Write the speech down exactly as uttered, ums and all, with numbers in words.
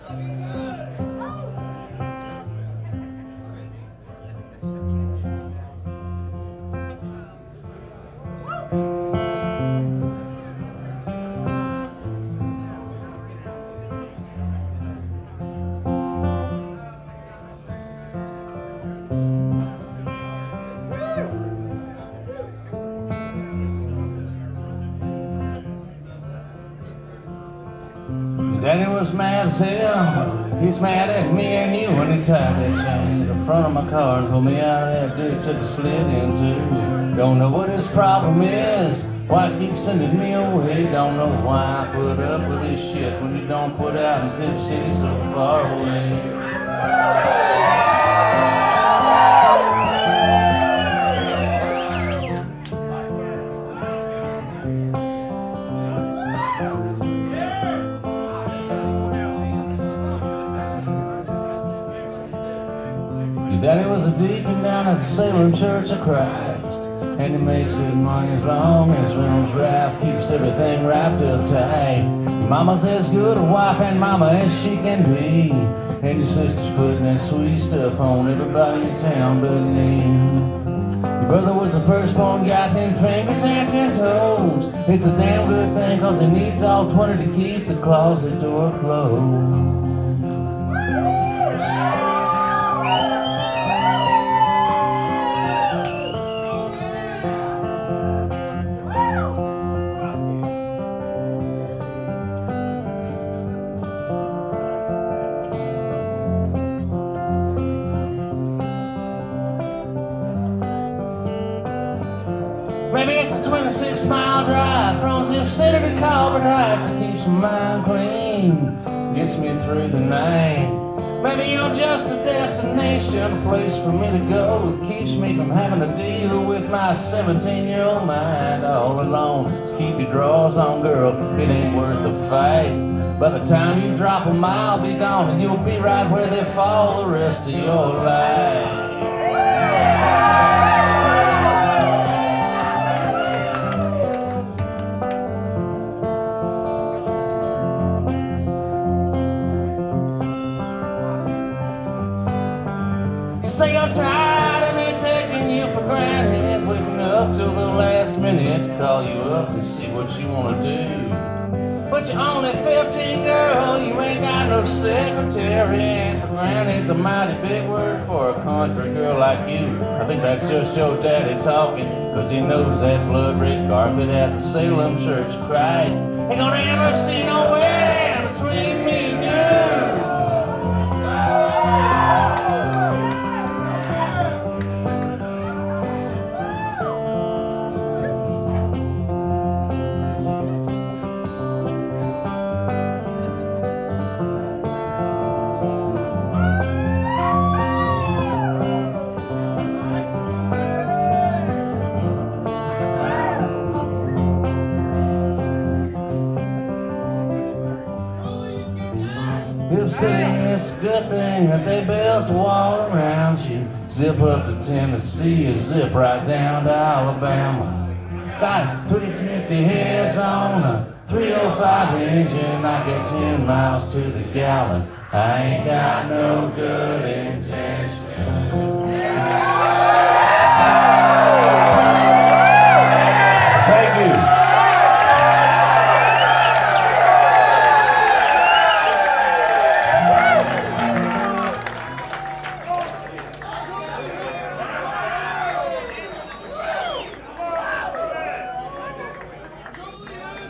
Daddy was mad as hell. He's mad at me and you when he tied that chain to the front of my car and pulled me out of that ditch that I slid into. Don't know what his problem is, why he keeps sending me away. Don't know why I put up with this shit when you don't put out in Zip City so far away. Daddy was a deacon down at the Salem Church of Christ, and he makes good money as long as Reynolds Wrap keeps everything wrapped up tight. Your mama's as good a wife and mama as she can be, and your sister's putting that sweet stuff on everybody in town but me. Your brother was the firstborn, got ten fingers and ten toes. It's a damn good thing cause he needs all twenty to keep the closet door closed. Maybe it's a twenty-six mile drive from Zip City to Colbert Heights. It keeps my mind clean, gets me through the night. Maybe you're just a destination, a place for me to go. It keeps me from having to deal with my seventeen-year-old mind all alone. Just keep your drawers on, girl, it ain't worth the fight. By the time you drop them, I'll be gone, and you'll be right where they fall the rest of your life. Say you're tired of me taking you for granted, waiting up till the last minute to call you up and see what you want to do. But you're only fifteen, girl, you ain't got no secretary, and for granted's a mighty big word for a country girl like you. I think that's just your daddy talking, cause he knows that blood red carpet at the Salem Church of Christ ain't gonna ever see no way between me and you. Zip City, it's a good thing that they built a wall around you. Zip up to Tennessee or zip right down to Alabama. Got three fifty heads on a three oh five engine. I get ten miles to the gallon. I ain't got no good intention.